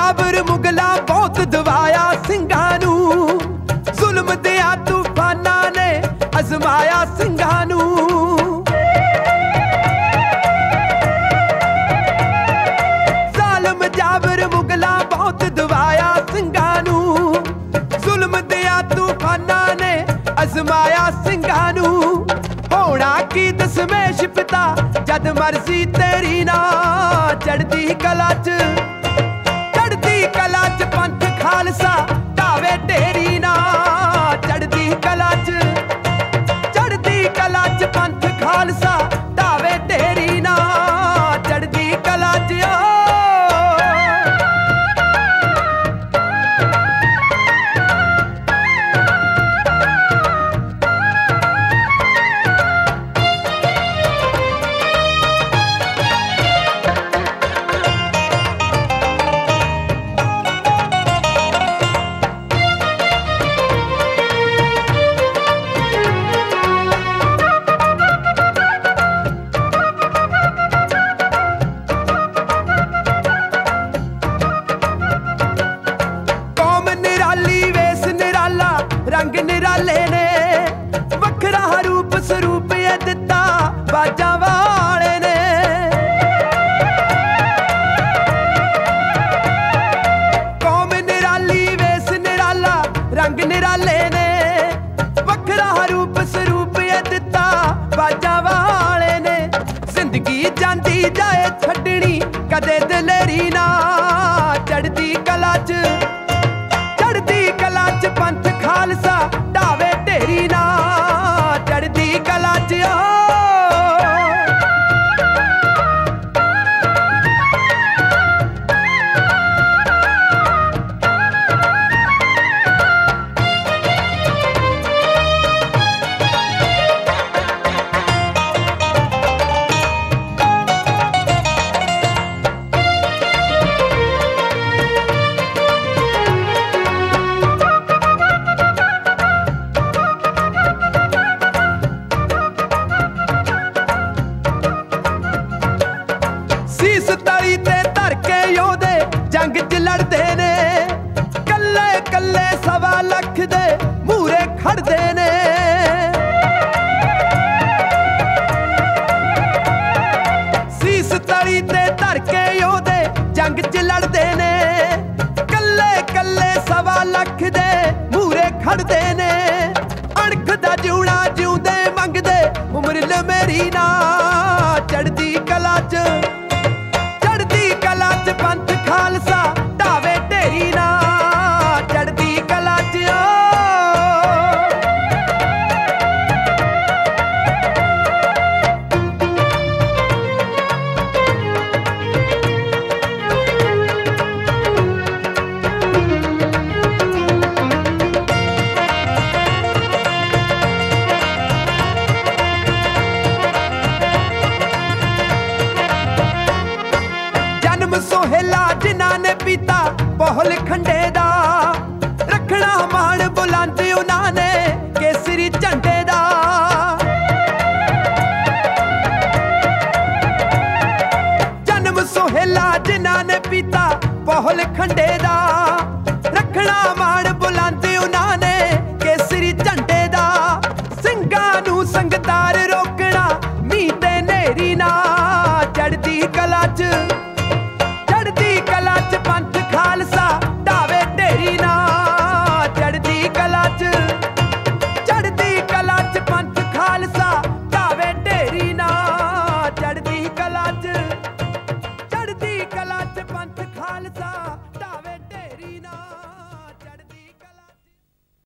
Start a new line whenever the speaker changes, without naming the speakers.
ਜਾਬਰ ਮੁਗਲਾਂ ਬਹੁਤ ਦਵਾਇਆ ਸਿੰਘਾਂ ਨੂੰ, ਜ਼ੁਲਮ ਦਿਆਂ ਤੂਫਾਨਾਂ ਨੇ ਅਜ਼ਮਾਇਆ ਸਿੰਘਾਂ ਨੂੰ। ਜ਼ਾਲਮ ਜਾਬਰ ਮੁਗਲਾਂ ਬਹੁਤ ਦਵਾਇਆ ਸਿੰਘਾਂ ਨੂੰ, ਜ਼ੁਲਮ ਦਿਆਂ ਤੂਫਾਨਾਂ ਨੇ ਅਜ਼ਮਾਇਆ ਸਿੰਘਾਂ ਨੂੰ। ਹੋਣਾ ਕੀ ਦਸਮੇਸ਼ ਪਿਤਾ ਜਦ ਮਰਜ਼ੀ ਤੇਰੀ ਨਾ, ਚੜ੍ਹਦੀ ਕਲਾ ਚ ਪੰਥ ਖਾਲਸਾ ਢਾਵੇ ਢੇਰੀ ਨਾ, ਚੜ੍ਹਦੀ ਕਲਾ ਚ ਪੰਥ ਖਾਲਸਾ ਢਾਵੇ ਢੇਰੀ ਨਾ, ਚੜ੍ਹਦੀ ਕਲਾ ਚ ਰੰਗ ਨਿਰਾਲੇ ਨੇ, ਵੱਖਰਾ ਰੂਪ ਸਰੂਪ ਇਹ ਦਿੱਤਾ ਬਾਜਾਂ ਵਾਲੇ ਨੇ। ਕੌਮ ਨਿਰਾਲੀ ਵੇਸ ਨਿਰਾਲਾ ਰੰਗ ਨਿਰਾਲੇ ਨੇ, ਵੱਖਰਾ ਰੂਪ ਸਰੂਪ ਇਹ ਦਿੱਤਾ ਬਾਜਾਂ ਵਾਲੇ ਨੇ। ਜ਼ਿੰਦਗੀ ਜਾਂਦੀ ਜਾਏ ਛੱਡਣੀ ਕਦੇ ਦਲੇਰੀ ਨਾ, ਚੜ੍ਹਦੀ ਕਲਾ ਚ ਪੰਥ ਖਾਲਸਾ ਢਾਵੇ ਢੇਰੀ ਨਾ, ਚੜ੍ਹਦੀ ਕਲਾ ਚ ਤਲੀ ਤੇ ਧਰ ਕੇ ਯੋਧੇ ਜੰਗ ਚ ਲੜਦੇ ਨੇ, ਕੱਲੇ ਕੱਲੇ 1.25 ਲੱਖ ਦੇ ਮੂਹਰੇ ਖੜਦੇ ਨੇ। ਸੀਸ ਤਲੀ ਤੇ ਧਰ ਕੇ ਯੋਧੇ ਜੰਗ ਚ ਲੜਦੇ ਨੇ, ਕੱਲੇ ਕੱਲੇ 1.25 ਲੱਖ ਦੇ ਮੂਹਰੇ ਖੜਦੇ ਨੇ। ਅਣਖ ਦਾ ਜਿਉਣਾ ਜਿਉਂਦੇ ਮੰਗਦੇ ਉਮਰ ਲਮੇਰੀ ਨਾ, ਚੜ੍ਹਦੀ ਕਲਾ ਚ ਪੰਥ ਖਾਲਸਾ ਢਾਵੇ ਢੇਰੀ ਨਾ, ਚੜ੍ਹਦੀ ਕਲਾ ਚ ਸੋਹੇਲਾ ਜਿਨ੍ਹਾਂ ਨੇ ਪੀਤਾ ਬਹੁਲ ਖੰਡੇ ਦਾ, ਰੱਖਣਾ ਮਾਣ ਬੁਲੰਦ ਉਹਨਾਂ ਨੇ ਕੇਸਰੀ ਝੰਡੇ ਦਾ। ਜਨਮ ਸੋਹੇਲਾ ਜਿਨ੍ਹਾਂ ਨੇ ਪੀਤਾ ਬਹੁਲ ਖੰਡੇ ਦਾ, ਰੱਖਣਾ ਮਾਣ ਬੁਲੰਦ ਉਹਨਾਂ ਨੇ ਕੇਸਰੀ ਝੰਡੇ ਦਾ। ਸਿੰਘਾਂ ਨੂੰ ਸੰਗਤਾਰ